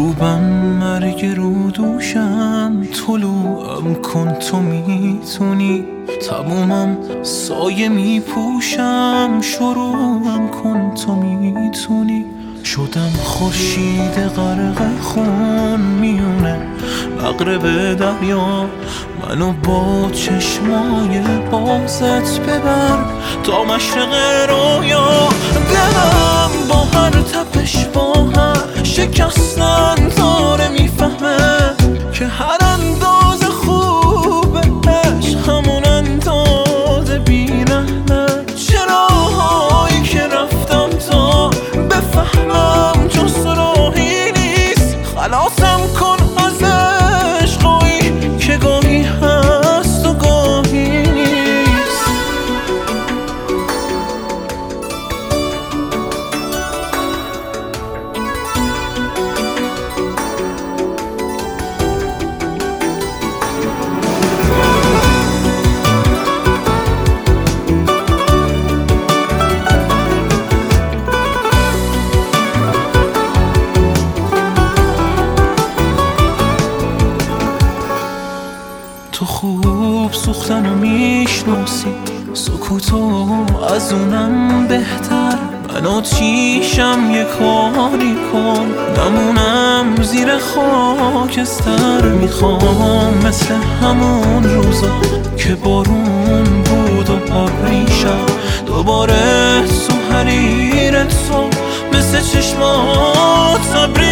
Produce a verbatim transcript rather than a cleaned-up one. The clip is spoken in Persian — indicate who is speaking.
Speaker 1: غروبم مرگ رو دوشم، طلوعم کن تو میتونی، تمومم سایه میپوشم، شروعم کن تو میتونی. شدم خورشید غرق خون میونه مغرب دریا، منو با چشمای بازت ببر تا مشرق رویا. دلم با هر تپش با هر شکستن داره میفهمه که هر انداز خوبش همون انداز بی‌رحمه. چراهایی که رفتم تا بفهمم جز راهی نیست، خلاصم کن از عشقایی که گاهی هست و گاهی نیست. تو خوب سوختن و میشناسی سکوتو از اونم بهتر، من آتیشم یه کاری کن نمونم زیر خاکستر. میخوام مثل همون روزا که بارون بود و ابریشم دوباره تو حریر تو مثل چشمات ابری